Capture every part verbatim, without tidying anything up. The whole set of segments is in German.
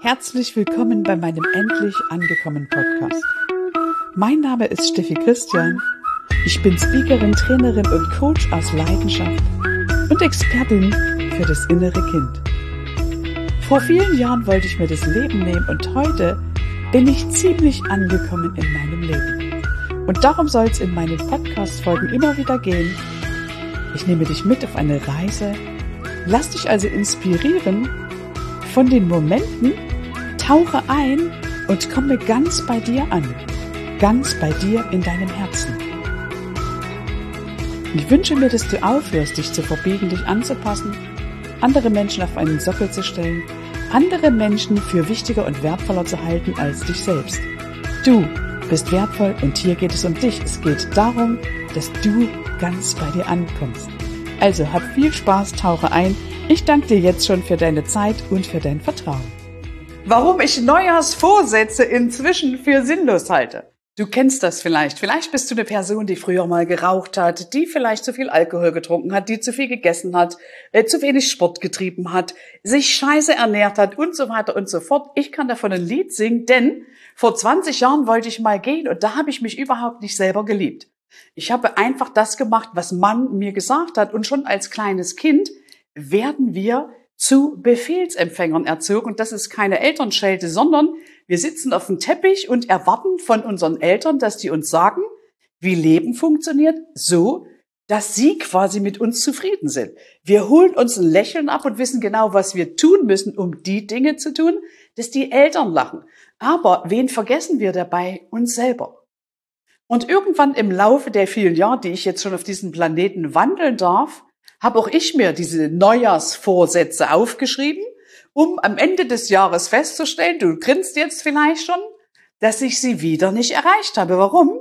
Herzlich willkommen bei meinem Endlich angekommen Podcast. Mein Name ist Steffi Christian. Ich bin Speakerin, Trainerin und Coach aus Leidenschaft und Expertin für das innere Kind. Vor vielen Jahren wollte ich mir das Leben nehmen und heute bin ich ziemlich angekommen in meinem Leben. Und darum soll es in meinen Podcast-Folgen immer wieder gehen. Ich nehme dich mit auf eine Reise, lass dich also inspirieren von den Momenten, tauche ein und komme ganz bei dir an, ganz bei dir in deinem Herzen. Ich wünsche mir, dass du aufhörst, dich zu verbiegen, dich anzupassen, andere Menschen auf einen Sockel zu stellen, andere Menschen für wichtiger und wertvoller zu halten als dich selbst. Du bist wertvoll und hier geht es um dich. Es geht darum, dass du ganz bei dir ankommst. Also hab viel Spaß, tauche ein. Ich danke dir jetzt schon für deine Zeit und für dein Vertrauen. Warum ich Neujahrsvorsätze inzwischen für sinnlos halte. Du kennst das vielleicht. Vielleicht bist du eine Person, die früher mal geraucht hat, die vielleicht zu viel Alkohol getrunken hat, die zu viel gegessen hat, äh, zu wenig Sport getrieben hat, sich scheiße ernährt hat und so weiter und so fort. Ich kann davon ein Lied singen, denn vor zwanzig Jahren wollte ich mal gehen und da habe ich mich überhaupt nicht selber geliebt. Ich habe einfach das gemacht, was man mir gesagt hat und schon als kleines Kind werden wir zu Befehlsempfängern erzogen. Und das ist keine Elternschelte, sondern wir sitzen auf dem Teppich und erwarten von unseren Eltern, dass die uns sagen, wie Leben funktioniert, so, dass sie quasi mit uns zufrieden sind. Wir holen uns ein Lächeln ab und wissen genau, was wir tun müssen, um die Dinge zu tun, dass die Eltern lachen. Aber wen vergessen wir dabei? Uns selber. Und irgendwann im Laufe der vielen Jahre, die ich jetzt schon auf diesem Planeten wandeln darf, habe auch ich mir diese Neujahrsvorsätze aufgeschrieben, um am Ende des Jahres festzustellen, du grinst jetzt vielleicht schon, dass ich sie wieder nicht erreicht habe. Warum?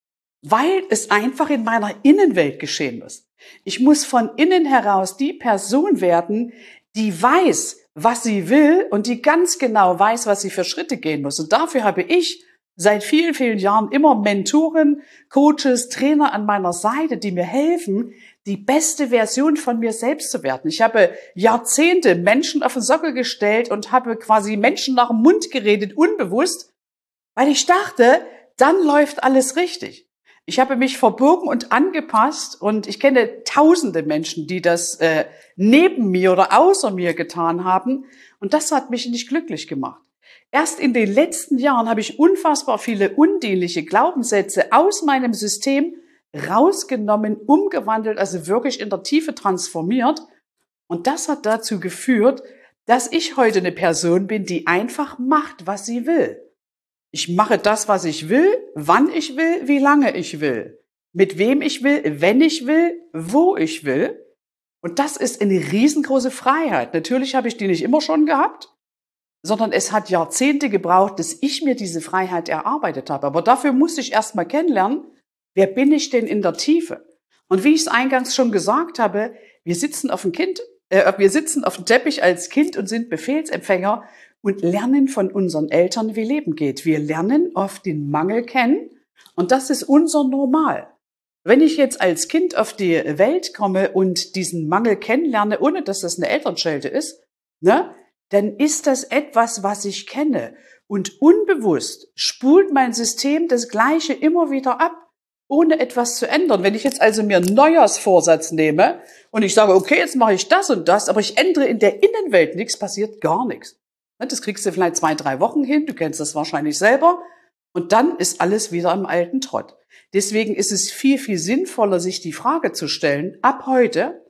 Weil es einfach in meiner Innenwelt geschehen muss. Ich muss von innen heraus die Person werden, die weiß, was sie will und die ganz genau weiß, was sie für Schritte gehen muss. Und dafür habe ich seit vielen, vielen Jahren immer Mentoren, Coaches, Trainer an meiner Seite, die mir helfen, die beste Version von mir selbst zu werden. Ich habe Jahrzehnte Menschen auf den Sockel gestellt und habe quasi Menschen nach dem Mund geredet, unbewusst, weil ich dachte, dann läuft alles richtig. Ich habe mich verbogen und angepasst und ich kenne tausende Menschen, die das äh, neben mir oder außer mir getan haben und das hat mich nicht glücklich gemacht. Erst in den letzten Jahren habe ich unfassbar viele undienliche Glaubenssätze aus meinem System rausgenommen, umgewandelt, also wirklich in der Tiefe transformiert. Und das hat dazu geführt, dass ich heute eine Person bin, die einfach macht, was sie will. Ich mache das, was ich will, wann ich will, wie lange ich will, mit wem ich will, wenn ich will, wo ich will. Und das ist eine riesengroße Freiheit. Natürlich habe ich die nicht immer schon gehabt, sondern es hat Jahrzehnte gebraucht, dass ich mir diese Freiheit erarbeitet habe. Aber dafür musste ich erst mal kennenlernen, wer bin ich denn in der Tiefe? Und wie ich es eingangs schon gesagt habe, wir sitzen auf dem Kind, äh, wir sitzen auf dem Teppich als Kind und sind Befehlsempfänger und lernen von unseren Eltern, wie Leben geht. Wir lernen oft den Mangel kennen und das ist unser Normal. Wenn ich jetzt als Kind auf die Welt komme und diesen Mangel kennenlerne, ohne dass das eine Elternschelte ist, ne, dann ist das etwas, was ich kenne. Und unbewusst spult mein System das Gleiche immer wieder ab, ohne etwas zu ändern. Wenn ich jetzt also mir einen Neujahrsvorsatz nehme und ich sage, okay, jetzt mache ich das und das, aber ich ändere in der Innenwelt nichts, passiert gar nichts. Das kriegst du vielleicht zwei, drei Wochen hin, du kennst das wahrscheinlich selber und dann ist alles wieder im alten Trott. Deswegen ist es viel, viel sinnvoller, sich die Frage zu stellen, ab heute,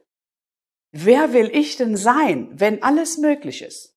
wer will ich denn sein, wenn alles möglich ist?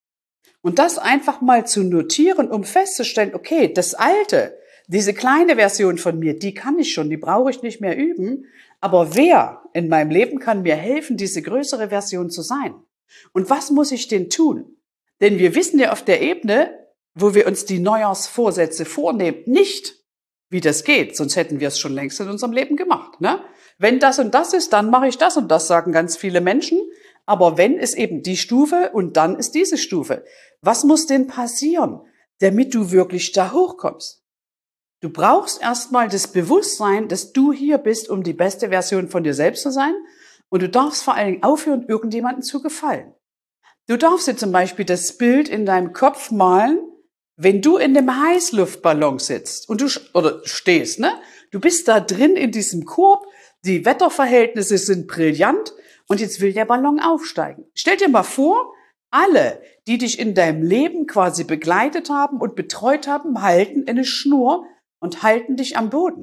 Und das einfach mal zu notieren, um festzustellen, okay, das Alte, diese kleine Version von mir, die kann ich schon, die brauche ich nicht mehr üben. Aber wer in meinem Leben kann mir helfen, diese größere Version zu sein? Und was muss ich denn tun? Denn wir wissen ja auf der Ebene, wo wir uns die Neujahrsvorsätze vornehmen, nicht, wie das geht. Sonst hätten wir es schon längst in unserem Leben gemacht, ne? Wenn das und das ist, dann mache ich das und das, sagen ganz viele Menschen. Aber wenn ist eben die Stufe und dann ist diese Stufe. Was muss denn passieren, damit du wirklich da hochkommst? Du brauchst erstmal das Bewusstsein, dass du hier bist, um die beste Version von dir selbst zu sein. Und du darfst vor allen Dingen aufhören, irgendjemandem zu gefallen. Du darfst dir zum Beispiel das Bild in deinem Kopf malen, wenn du in einem Heißluftballon sitzt und du oder stehst, ne? Du bist da drin in diesem Korb, die Wetterverhältnisse sind brillant und jetzt will der Ballon aufsteigen. Stell dir mal vor, alle, die dich in deinem Leben quasi begleitet haben und betreut haben, halten eine Schnur und halten dich am Boden.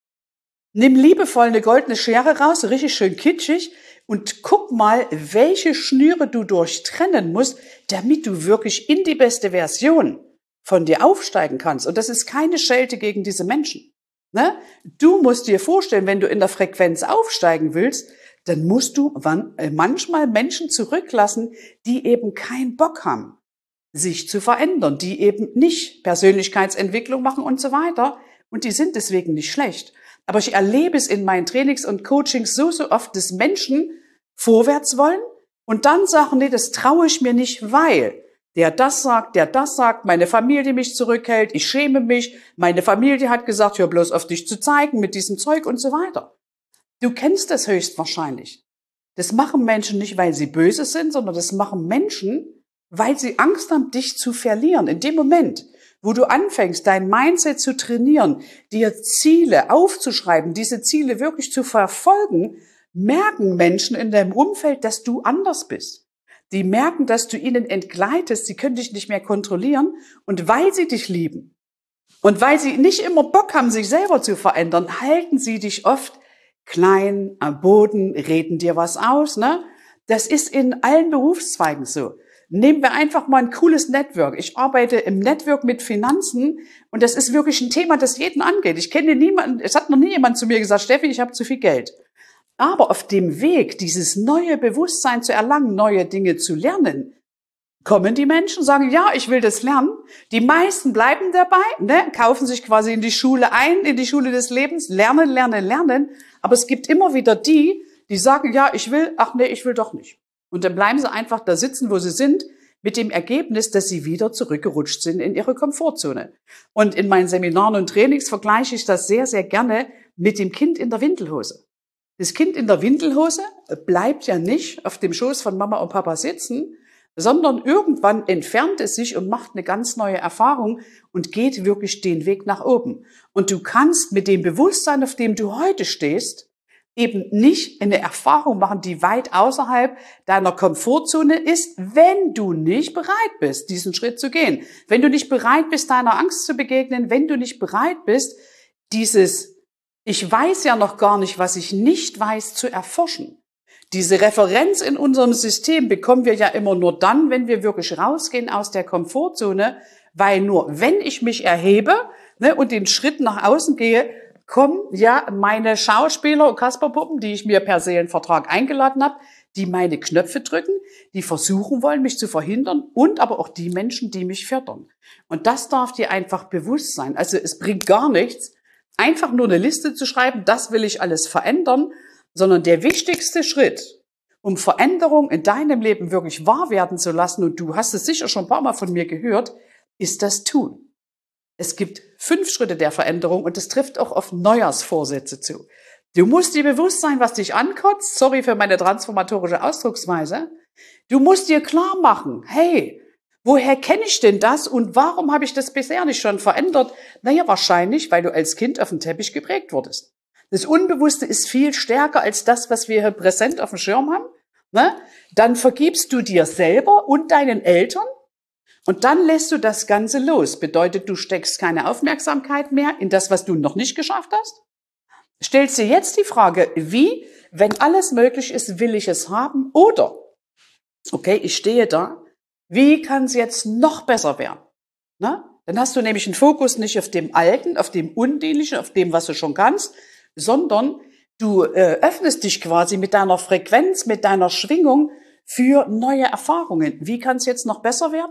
Nimm liebevoll eine goldene Schere raus, richtig schön kitschig, und guck mal, welche Schnüre du durchtrennen musst, damit du wirklich in die beste Version von dir aufsteigen kannst. Und das ist keine Schelte gegen diese Menschen. Ne? Du musst dir vorstellen, wenn du in der Frequenz aufsteigen willst, dann musst du manchmal Menschen zurücklassen, die eben keinen Bock haben, sich zu verändern, die eben nicht Persönlichkeitsentwicklung machen und so weiter. Und die sind deswegen nicht schlecht. Aber ich erlebe es in meinen Trainings und Coachings so, so oft, dass Menschen vorwärts wollen und dann sagen, nee, das traue ich mir nicht, weil der das sagt, der das sagt, meine Familie mich zurückhält, ich schäme mich, meine Familie hat gesagt, hör bloß auf dich zu zeigen mit diesem Zeug und so weiter. Du kennst das höchstwahrscheinlich. Das machen Menschen nicht, weil sie böse sind, sondern das machen Menschen, weil sie Angst haben, dich zu verlieren. In dem Moment, wo du anfängst, dein Mindset zu trainieren, dir Ziele aufzuschreiben, diese Ziele wirklich zu verfolgen, merken Menschen in deinem Umfeld, dass du anders bist. Die merken, dass du ihnen entgleitest, sie können dich nicht mehr kontrollieren und weil sie dich lieben und weil sie nicht immer Bock haben, sich selber zu verändern, halten sie dich oft klein, am Boden, reden dir was aus, ne? Das ist in allen Berufszweigen so. Nehmen wir einfach mal ein cooles Network. Ich arbeite im Network mit Finanzen und das ist wirklich ein Thema, das jeden angeht. Ich kenne niemanden, es hat noch nie jemand zu mir gesagt, Steffi, ich habe zu viel Geld. Aber auf dem Weg, dieses neue Bewusstsein zu erlangen, neue Dinge zu lernen, kommen die Menschen, sagen, ja, ich will das lernen. Die meisten bleiben dabei, ne, kaufen sich quasi in die Schule ein, in die Schule des Lebens, lernen, lernen, lernen. Aber es gibt immer wieder die, die sagen, ja, ich will, ach nee, ich will doch nicht. Und dann bleiben sie einfach da sitzen, wo sie sind, mit dem Ergebnis, dass sie wieder zurückgerutscht sind in ihre Komfortzone. Und in meinen Seminaren und Trainings vergleiche ich das sehr, sehr gerne mit dem Kind in der Windelhose. Das Kind in der Windelhose bleibt ja nicht auf dem Schoß von Mama und Papa sitzen, sondern irgendwann entfernt es sich und macht eine ganz neue Erfahrung und geht wirklich den Weg nach oben. Und du kannst mit dem Bewusstsein, auf dem du heute stehst, eben nicht eine Erfahrung machen, die weit außerhalb deiner Komfortzone ist, wenn du nicht bereit bist, diesen Schritt zu gehen. Wenn du nicht bereit bist, deiner Angst zu begegnen, wenn du nicht bereit bist, dieses Ich weiß ja noch gar nicht, was ich nicht weiß, zu erforschen. Diese Referenz in unserem System bekommen wir ja immer nur dann, wenn wir wirklich rausgehen aus der Komfortzone, weil nur wenn ich mich erhebe, ne, und den Schritt nach außen gehe, kommen ja meine Schauspieler und Kasperpuppen, die ich mir per Seelenvertrag eingeladen habe, die meine Knöpfe drücken, die versuchen wollen, mich zu verhindern und aber auch die Menschen, die mich fördern. Und das darf dir einfach bewusst sein. Also es bringt gar nichts, einfach nur eine Liste zu schreiben, das will ich alles verändern, sondern der wichtigste Schritt, um Veränderung in deinem Leben wirklich wahr werden zu lassen, und du hast es sicher schon ein paar Mal von mir gehört, ist das Tun. Es gibt fünf Schritte der Veränderung und das trifft auch auf Neujahrsvorsätze zu. Du musst dir bewusst sein, was dich ankotzt. Sorry für meine transformatorische Ausdrucksweise. Du musst dir klar machen, hey, woher kenne ich denn das und warum habe ich das bisher nicht schon verändert? Naja, wahrscheinlich, weil du als Kind auf dem Teppich geprägt wurdest. Das Unbewusste ist viel stärker als das, was wir hier präsent auf dem Schirm haben. Ne? Dann vergibst du dir selber und deinen Eltern. Und dann lässt du das Ganze los. Bedeutet, du steckst keine Aufmerksamkeit mehr in das, was du noch nicht geschafft hast. Stellst dir jetzt die Frage, wie, wenn alles möglich ist, will ich es haben? Oder, okay, ich stehe da, wie kann es jetzt noch besser werden? Na? Dann hast du nämlich einen Fokus nicht auf dem Alten, auf dem Undienlichen, auf dem, was du schon kannst, sondern du äh, öffnest dich quasi mit deiner Frequenz, mit deiner Schwingung für neue Erfahrungen. Wie kann es jetzt noch besser werden?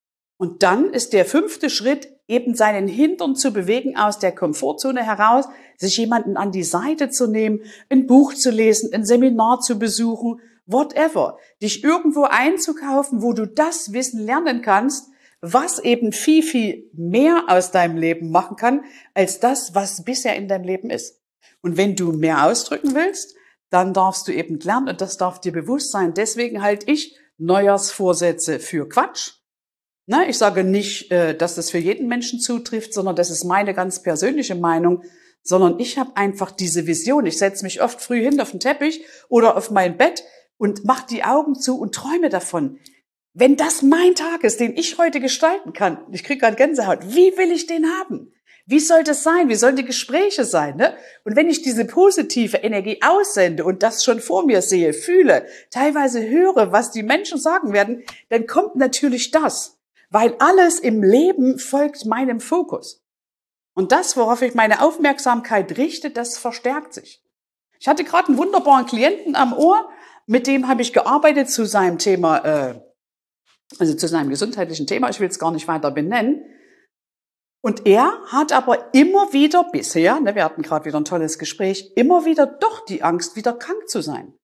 Und dann ist der fünfte Schritt, eben seinen Hintern zu bewegen aus der Komfortzone heraus, sich jemanden an die Seite zu nehmen, ein Buch zu lesen, ein Seminar zu besuchen, whatever. Dich irgendwo einzukaufen, wo du das Wissen lernen kannst, was eben viel, viel mehr aus deinem Leben machen kann, als das, was bisher in deinem Leben ist. Und wenn du mehr ausdrücken willst, dann darfst du eben lernen und das darf dir bewusst sein. Deswegen halte ich Neujahrsvorsätze für Quatsch. Ne, ich sage nicht, äh, dass das für jeden Menschen zutrifft, sondern das ist meine ganz persönliche Meinung, sondern ich habe einfach diese Vision. Ich setze mich oft früh hin auf den Teppich oder auf mein Bett und mache die Augen zu und träume davon. Wenn das mein Tag ist, den ich heute gestalten kann, ich kriege gerade Gänsehaut, wie will ich den haben? Wie soll das sein? Wie sollen die Gespräche sein? Ne? Und wenn ich diese positive Energie aussende und das schon vor mir sehe, fühle, teilweise höre, was die Menschen sagen werden, dann kommt natürlich das. Weil alles im Leben folgt meinem Fokus. Und das, worauf ich meine Aufmerksamkeit richte, das verstärkt sich. Ich hatte gerade einen wunderbaren Klienten am Ohr, mit dem habe ich gearbeitet zu seinem Thema, äh, also zu seinem gesundheitlichen Thema, ich will es gar nicht weiter benennen. Und er hat aber immer wieder bisher, ne, wir hatten gerade wieder ein tolles Gespräch, immer wieder doch die Angst, wieder krank zu sein.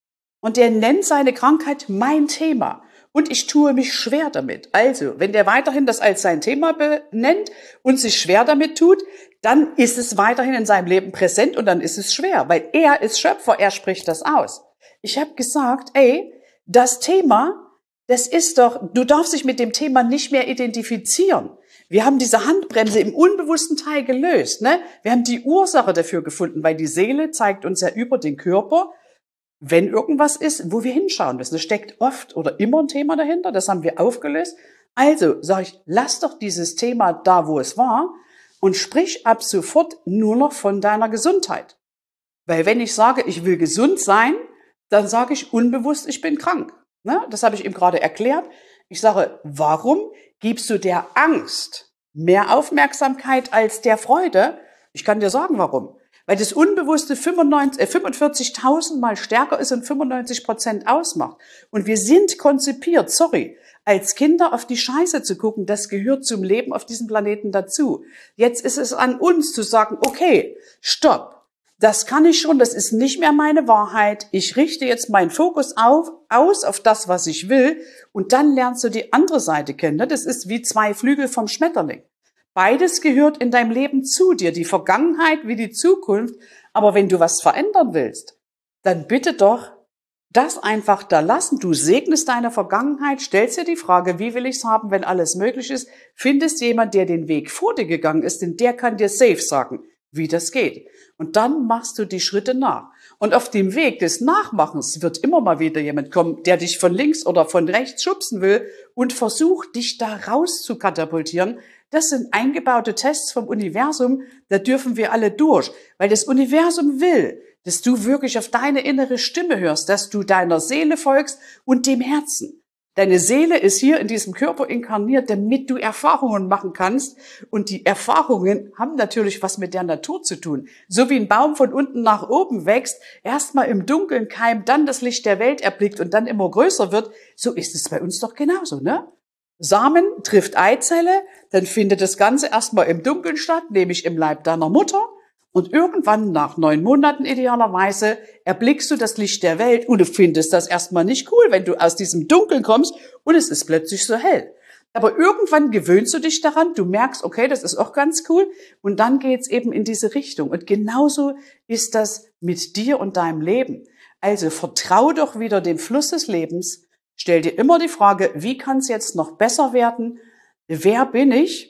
Und er nennt seine Krankheit mein Thema. Und ich tue mich schwer damit. Also, wenn der weiterhin das als sein Thema benennt und sich schwer damit tut, dann ist es weiterhin in seinem Leben präsent und dann ist es schwer, weil er ist Schöpfer, er spricht das aus. Ich habe gesagt, ey, das Thema, das ist doch, du darfst dich mit dem Thema nicht mehr identifizieren. Wir haben diese Handbremse im unbewussten Teil gelöst, ne? Wir haben die Ursache dafür gefunden, weil die Seele zeigt uns ja über den Körper, wenn irgendwas ist, wo wir hinschauen müssen. Es steckt oft oder immer ein Thema dahinter, das haben wir aufgelöst. Also sage ich, lass doch dieses Thema da, wo es war und sprich ab sofort nur noch von deiner Gesundheit. Weil wenn ich sage, ich will gesund sein, dann sage ich unbewusst, ich bin krank. Ne? Das habe ich ihm gerade erklärt. Ich sage, warum gibst du der Angst mehr Aufmerksamkeit als der Freude? Ich kann dir sagen, warum. Weil das Unbewusste fünfundvierzigtausend Mal stärker ist und fünfundneunzig Prozent ausmacht. Und wir sind konzipiert, sorry, als Kinder auf die Scheiße zu gucken, das gehört zum Leben auf diesem Planeten dazu. Jetzt ist es an uns zu sagen, okay, stopp, das kann ich schon, das ist nicht mehr meine Wahrheit. Ich richte jetzt meinen Fokus auf, aus auf das, was ich will. Und dann lernst du die andere Seite kennen. Das ist wie zwei Flügel vom Schmetterling. Beides gehört in deinem Leben zu dir, die Vergangenheit wie die Zukunft. Aber wenn du was verändern willst, dann bitte doch das einfach da lassen. Du segnest deine Vergangenheit, stellst dir die Frage, wie will ich's haben, wenn alles möglich ist, findest jemand, der den Weg vor dir gegangen ist, denn der kann dir safe sagen, wie das geht. Und dann machst du die Schritte nach. Und auf dem Weg des Nachmachens wird immer mal wieder jemand kommen, der dich von links oder von rechts schubsen will und versucht, dich da raus zu katapultieren. Das sind eingebaute Tests vom Universum, da dürfen wir alle durch, weil das Universum will, dass du wirklich auf deine innere Stimme hörst, dass du deiner Seele folgst und dem Herzen. Deine Seele ist hier in diesem Körper inkarniert, damit du Erfahrungen machen kannst. Und die Erfahrungen haben natürlich was mit der Natur zu tun. So wie ein Baum von unten nach oben wächst, erstmal im Dunkeln keimt, dann das Licht der Welt erblickt und dann immer größer wird, so ist es bei uns doch genauso, ne? Samen trifft Eizelle, dann findet das Ganze erstmal im Dunkeln statt, nämlich im Leib deiner Mutter. Und irgendwann nach neun Monaten idealerweise erblickst du das Licht der Welt und du findest das erstmal nicht cool, wenn du aus diesem Dunkeln kommst und es ist plötzlich so hell. Aber irgendwann gewöhnst du dich daran, du merkst, okay, das ist auch ganz cool und dann geht's eben in diese Richtung. Und genauso ist das mit dir und deinem Leben. Also vertrau doch wieder dem Fluss des Lebens, stell dir immer die Frage, wie kann es jetzt noch besser werden? Wer bin ich?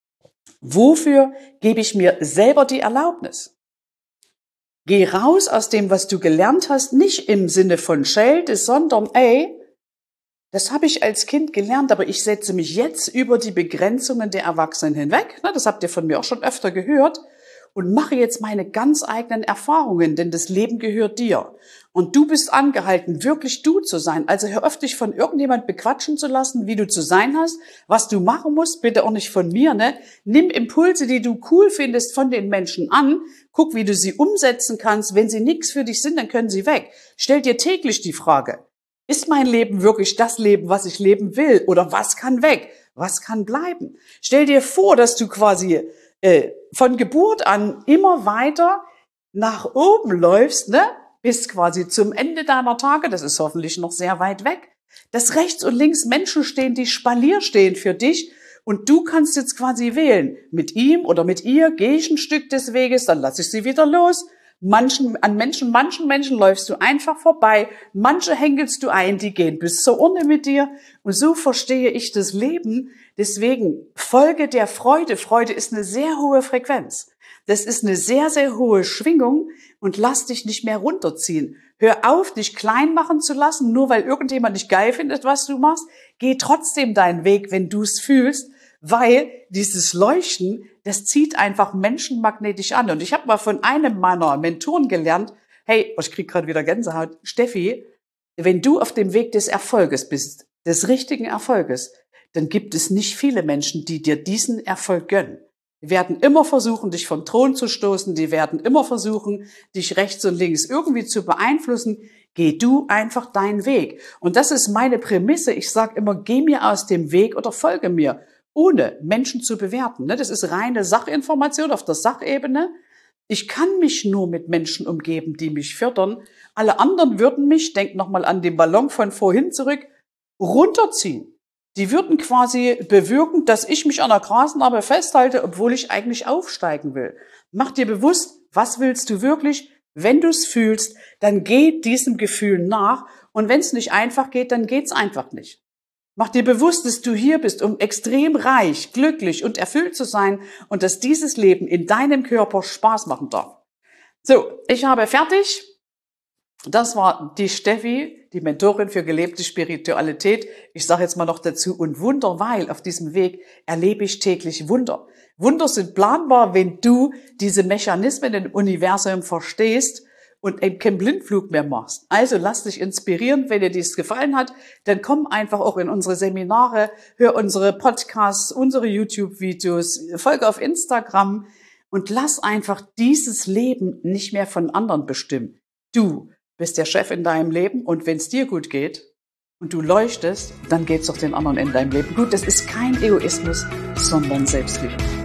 Wofür gebe ich mir selber die Erlaubnis? Geh raus aus dem, was du gelernt hast, nicht im Sinne von Schelte, sondern ey, das habe ich als Kind gelernt, aber ich setze mich jetzt über die Begrenzungen der Erwachsenen hinweg. Das habt ihr von mir auch schon öfter gehört. Und mache jetzt meine ganz eigenen Erfahrungen, denn das Leben gehört dir. Und du bist angehalten, wirklich du zu sein. Also hör auf, dich von irgendjemand bequatschen zu lassen, wie du zu sein hast, was du machen musst, bitte auch nicht von mir, ne? Nimm Impulse, die du cool findest, von den Menschen an. Guck, wie du sie umsetzen kannst. Wenn sie nichts für dich sind, dann können sie weg. Stell dir täglich die Frage, ist mein Leben wirklich das Leben, was ich leben will? Oder was kann weg? Was kann bleiben? Stell dir vor, dass du quasi äh, von Geburt an immer weiter nach oben läufst, ne? Bis quasi zum Ende deiner Tage, das ist hoffentlich noch sehr weit weg, dass rechts und links Menschen stehen, die Spalier stehen für dich und du kannst jetzt quasi wählen, mit ihm oder mit ihr gehe ich ein Stück des Weges, dann lasse ich sie wieder los, Manchen, an Menschen, manchen Menschen läufst du einfach vorbei. Manche hängelst du ein, die gehen bis zur Urne mit dir. Und so verstehe ich das Leben. Deswegen folge der Freude. Freude ist eine sehr hohe Frequenz. Das ist eine sehr, sehr hohe Schwingung und lass dich nicht mehr runterziehen. Hör auf, dich klein machen zu lassen, nur weil irgendjemand nicht geil findet, was du machst. Geh trotzdem deinen Weg, wenn du es fühlst, weil dieses Leuchten, das zieht einfach Menschen magnetisch an. Und ich habe mal von einem meiner Mentoren gelernt, hey, ich krieg gerade wieder Gänsehaut, Steffi, wenn du auf dem Weg des Erfolges bist, des richtigen Erfolges, dann gibt es nicht viele Menschen, die dir diesen Erfolg gönnen. Die werden immer versuchen, dich vom Thron zu stoßen. Die werden immer versuchen, dich rechts und links irgendwie zu beeinflussen. Geh du einfach deinen Weg. Und das ist meine Prämisse. Ich sage immer, geh mir aus dem Weg oder folge mir, ohne Menschen zu bewerten. Das ist reine Sachinformation auf der Sachebene. Ich kann mich nur mit Menschen umgeben, die mich fördern. Alle anderen würden mich, denk nochmal an den Ballon von vorhin zurück, runterziehen. Die würden quasi bewirken, dass ich mich an der Grasnarbe festhalte, obwohl ich eigentlich aufsteigen will. Mach dir bewusst, was willst du wirklich? Wenn du es fühlst, dann geh diesem Gefühl nach. Und wenn es nicht einfach geht, dann geht's einfach nicht. Mach dir bewusst, dass du hier bist, um extrem reich, glücklich und erfüllt zu sein und dass dieses Leben in deinem Körper Spaß machen darf. So, ich habe fertig. Das war die Steffi, die Mentorin für gelebte Spiritualität. Ich sage jetzt mal noch dazu, und Wunder, weil auf diesem Weg erlebe ich täglich Wunder. Wunder sind planbar, wenn du diese Mechanismen im Universum verstehst und eben keinen Blindflug mehr machst. Also lass dich inspirieren, wenn dir dies gefallen hat, dann komm einfach auch in unsere Seminare, hör unsere Podcasts, unsere YouTube-Videos, folge auf Instagram und lass einfach dieses Leben nicht mehr von anderen bestimmen. Du bist der Chef in deinem Leben und wenn es dir gut geht und du leuchtest, dann geht's doch den anderen in deinem Leben gut. Das ist kein Egoismus, sondern Selbstliebe.